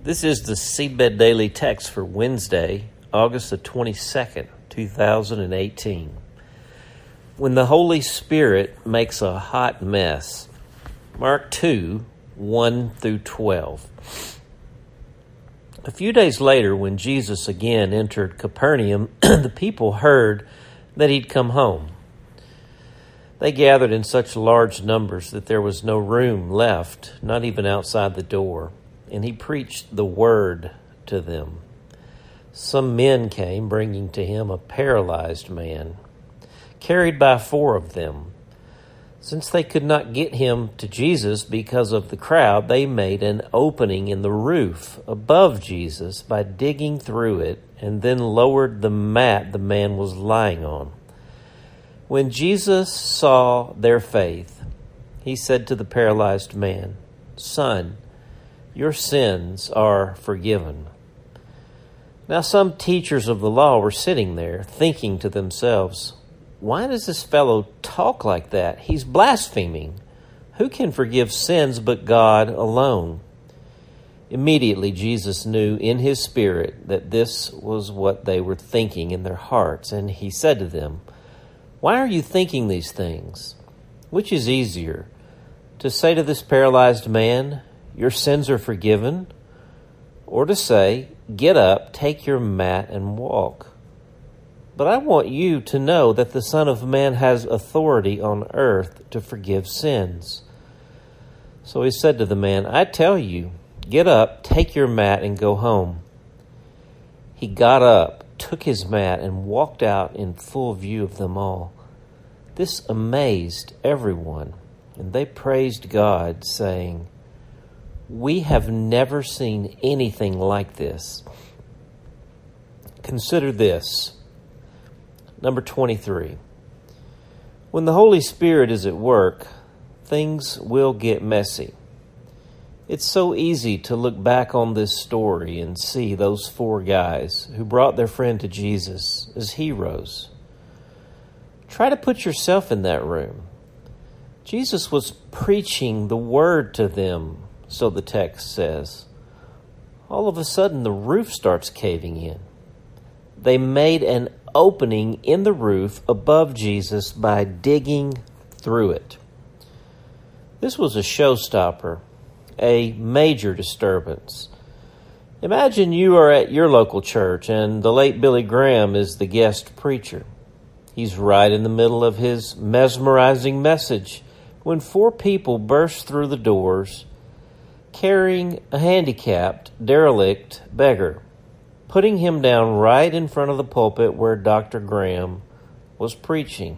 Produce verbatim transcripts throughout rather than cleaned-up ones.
This is the Seedbed Daily Text for Wednesday, August the twenty-second, two thousand eighteen. When the Holy Spirit makes a hot mess. Mark two, one through twelve. A few days later, when Jesus again entered Capernaum, the people heard that he'd come home. They gathered in such large numbers that there was no room left, not even outside the door, and he preached the word to them. Some men came, bringing to him a paralyzed man, carried by four of them. Since they could not get him to Jesus because of the crowd, they made an opening in the roof above Jesus by digging through it and then lowered the mat the man was lying on. When Jesus saw their faith, he said to the paralyzed man, "Son, your sins are forgiven." Now some teachers of the law were sitting there, thinking to themselves, "Why does this fellow talk like that? He's blaspheming. Who can forgive sins but God alone?" Immediately Jesus knew in his spirit that this was what they were thinking in their hearts, and he said to them, "Why are you thinking these things? Which is easier, to say to this paralyzed man, 'Your sins are forgiven,' or to say, 'Get up, take your mat and walk'? But I want you to know that the Son of Man has authority on earth to forgive sins." So he said to the man, "I tell you, get up, take your mat and go home." He got up, took his mat, and walked out in full view of them all. This amazed everyone, and they praised God, saying, "We have never seen anything like this." Consider this. Number twenty-three. When the Holy Spirit is at work, things will get messy. It's so easy to look back on this story and see those four guys who brought their friend to Jesus as heroes. Try to put yourself in that room. Jesus was preaching the word to them, so the text says. All of a sudden, the roof starts caving in. They made an opening in the roof above Jesus by digging through it. This was a showstopper, a major disturbance. Imagine you are at your local church and the late Billy Graham is the guest preacher. He's right in the middle of his mesmerizing message when four people burst through the doors carrying a handicapped, derelict beggar, putting him down right in front of the pulpit where Doctor Graham was preaching.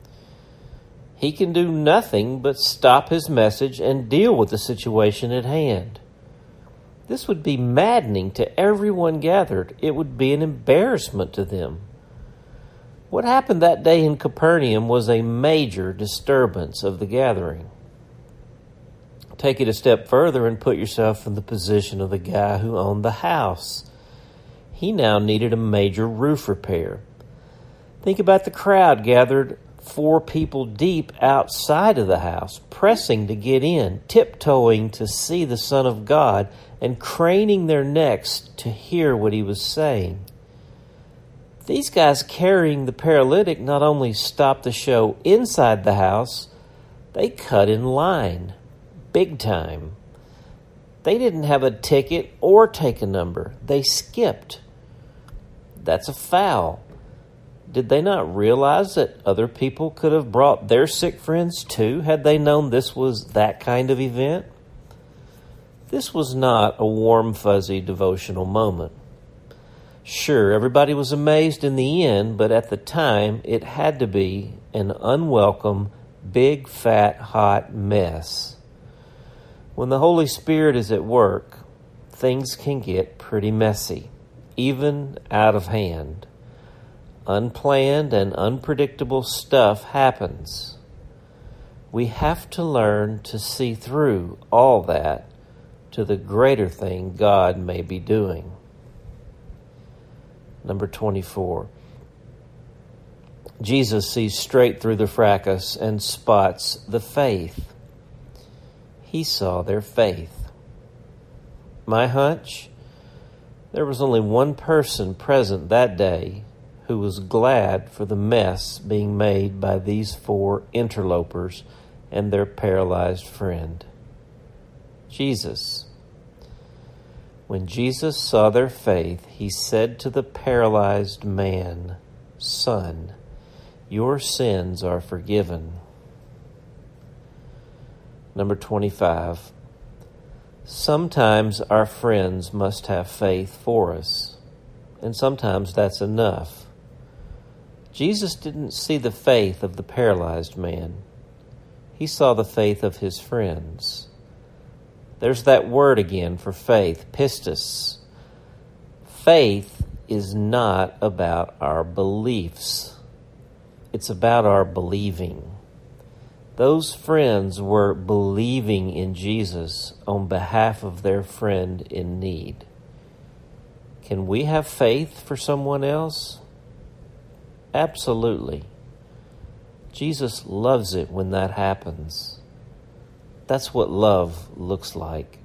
He can do nothing but stop his message and deal with the situation at hand. This would be maddening to everyone gathered. It would be an embarrassment to them. What happened that day in Capernaum was a major disturbance of the gathering. Take it a step further and put yourself in the position of the guy who owned the house. He now needed a major roof repair. Think about the crowd gathered four people deep outside of the house, pressing to get in, tiptoeing to see the Son of God, and craning their necks to hear what he was saying. These guys carrying the paralytic not only stopped the show inside the house, they cut in line, big time. They didn't have a ticket or take a number. They skipped. That's a foul. Did they not realize that other people could have brought their sick friends too, had they known this was that kind of event? This was not a warm, fuzzy devotional moment. Sure, everybody was amazed in the end, but at the time, it had to be an unwelcome, big, fat, hot mess. When the Holy Spirit is at work, things can get pretty messy, even out of hand. Unplanned and unpredictable stuff happens. We have to learn to see through all that to the greater thing God may be doing. Number twenty-four. Jesus sees straight through the fracas and spots the faith. He saw their faith. My hunch, There was only one person present that day who was glad for the mess being made by these four interlopers and their paralyzed friend: Jesus. When Jesus saw their faith, he said to the paralyzed man, "Son, your sins are forgiven." Number twenty-five. Sometimes our friends must have faith for us, and sometimes that's enough. Jesus didn't see the faith of the paralyzed man. He saw the faith of his friends. There's that word again for faith, pistis. Faith is not about our beliefs. It's about our believing. Those friends were believing in Jesus on behalf of their friend in need. Can we have faith for someone else? Absolutely. Jesus loves it when that happens. That's what love looks like.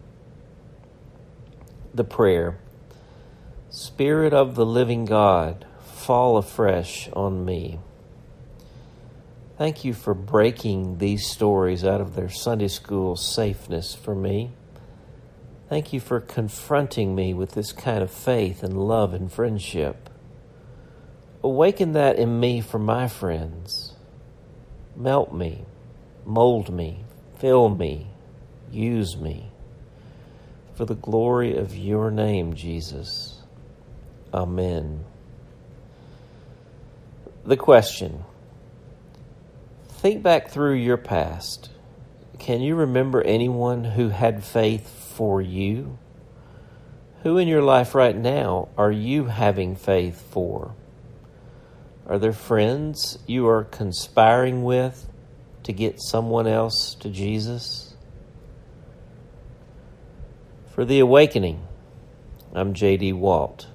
The prayer: Spirit of the living God, fall afresh on me. Thank you for breaking these stories out of their Sunday school safeness for me. Thank you for confronting me with this kind of faith and love and friendship. Awaken that in me for my friends. Melt me, mold me, fill me, use me. For the glory of your name, Jesus. Amen. The question: think back through your past. Can you remember anyone who had faith for you? Who in your life right now are you having faith for? Are there friends you are conspiring with to get someone else to Jesus? For The Awakening, I'm J D Walt.